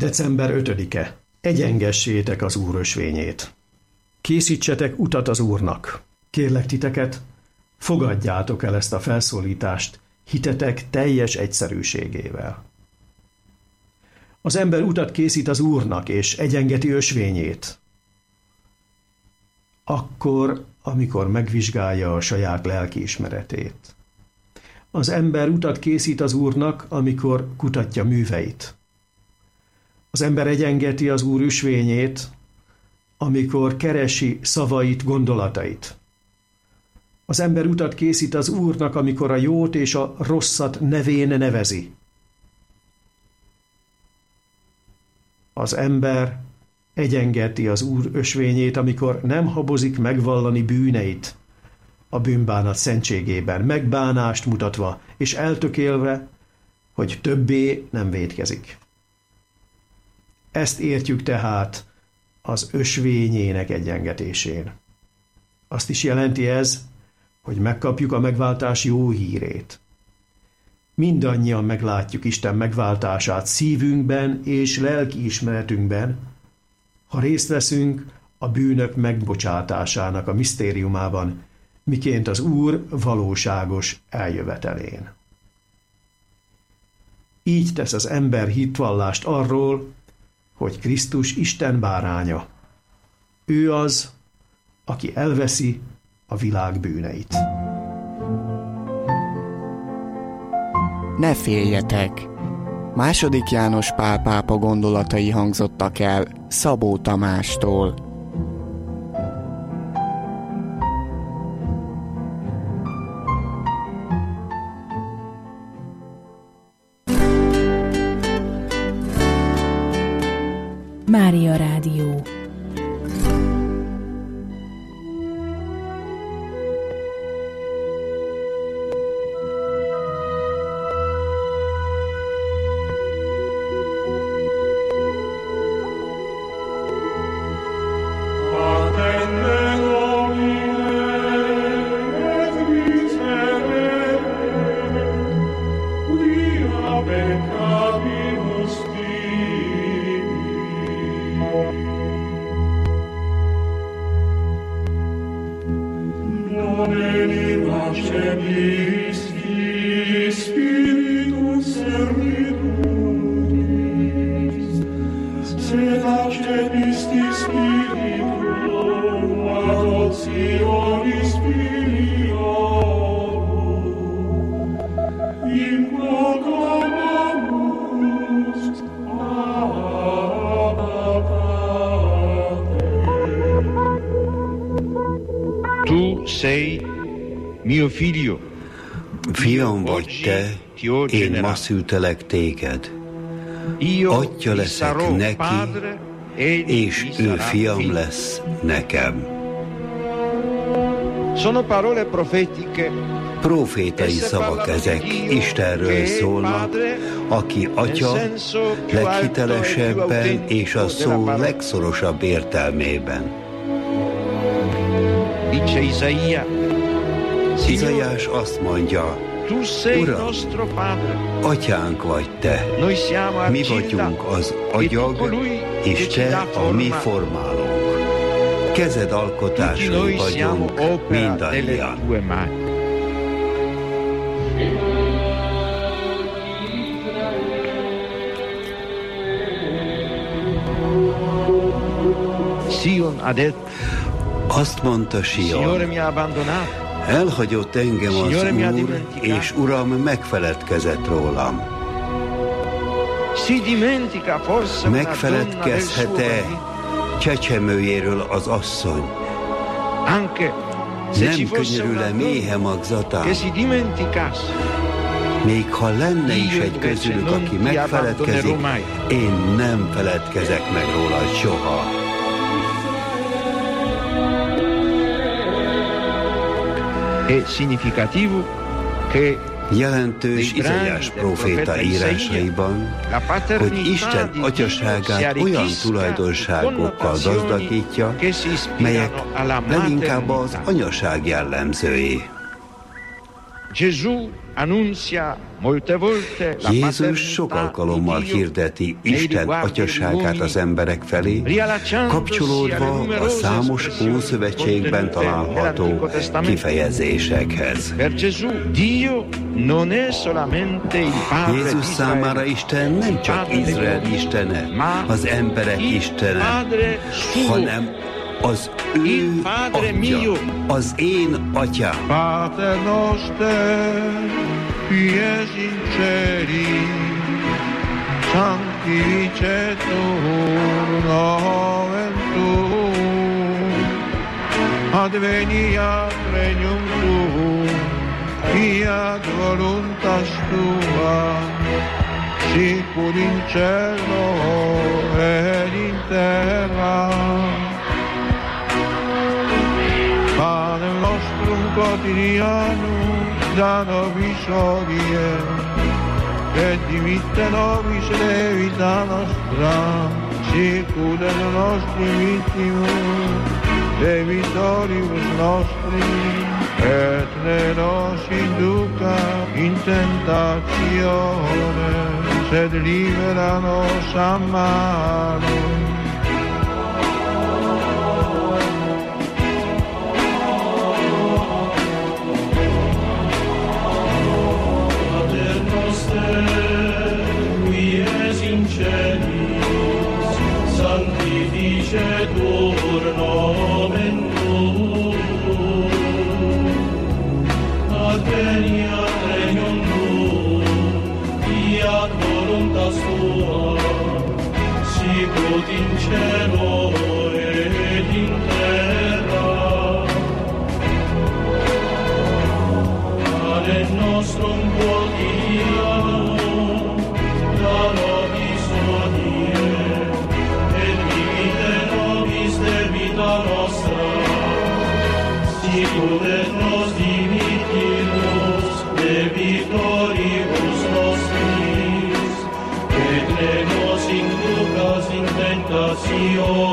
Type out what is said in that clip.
December 5-e. Egyengessétek az Úr ösvényét. Készítsetek utat az Úrnak. Kérlek titeket, fogadjátok el ezt a felszólítást hitetek teljes egyszerűségével. Az ember utat készít az Úrnak, és egyengeti ösvényét. Akkor, amikor megvizsgálja a saját lelkiismeretét. Az ember utat készít az Úrnak, amikor kutatja műveit. Az ember egyengeti az Úr ösvényét, amikor keresi szavait, gondolatait. Az ember utat készít az Úrnak, amikor a jót és a rosszat nevén nevezi. Az ember egyengeti az Úr ösvényét, amikor nem habozik megvallani bűneit a bűnbánat szentségében, megbánást mutatva és eltökélve, hogy többé nem vétkezik. Ezt értjük tehát az ösvényének egyengetésén. Azt is jelenti ez, hogy megkapjuk a megváltás jó hírét. Mindannyian meglátjuk Isten megváltását szívünkben és lelkiismeretünkben, ha részt veszünk a bűnök megbocsátásának a misztériumában, miként az Úr valóságos eljövetelén. Így tesz az ember hitvallást arról, hogy Krisztus Isten báránya. Ő az, aki elveszi a világ bűneit. Ne féljetek! II. János Pál pápa gondolatai hangzottak el Szabó Tamástól. Mária Rádió. Fiam vagy te, én ma szültelek téged. Atya leszek neki, és ő fiam lesz nekem. Profétai szavak ezek, Istenről szólnak, aki Atya leghitelesebben és a szó legszorosabb értelmében. Izaiás azt mondja, Uram, Atyánk vagy te, mi vagyunk az agyag, és te a mi formálónk. Kezed alkotásai vagyunk mindannyian. Azt mondta Sion, elhagyott engem az Úr, és Uram megfeledkezett rólam. Megfeledkezhet-e csecsemőjéről az asszony? Nem könyörül-e méhe magzatán? Még ha lenne is egy közülük, aki megfeledkezik, én nem feledkezek meg róla soha. Jelentős Izaiás próféta írásaiban, hogy Isten atyaságát olyan tulajdonságokkal gazdagítja, melyek leginkább az anyaság jellemzői. Jézus sok alkalommal hirdeti Isten atyaságát az emberek felé, kapcsolódva a számos Ószövetségben található kifejezésekhez. Jézus számára Isten nem csak Izrael istene, az emberek istene, hanem az ő atya, az én atyám. Pater noster, qui es in celi, sanctificetur nomen tuum, adveniat regnum tuum, fiat voluntas tua, sicur in cielo et in terra. Panem nostrum quotidianum da nobis hodie, et dimitte nobis debita nostra, sicur et nostrum vittimus debitoribus nostris, et ne nos induca in tentatione, sed libera nos a malo. Sanctificetur nomen tuum, adveniat regnum tuum, fiat voluntas tua, sicut in cielo et in terra. Panem nostrum quotidianum da nobis hodie, debita nostra, sicur et nos dimittimus debitoribus nostris, et ne nos inducas in tentationem,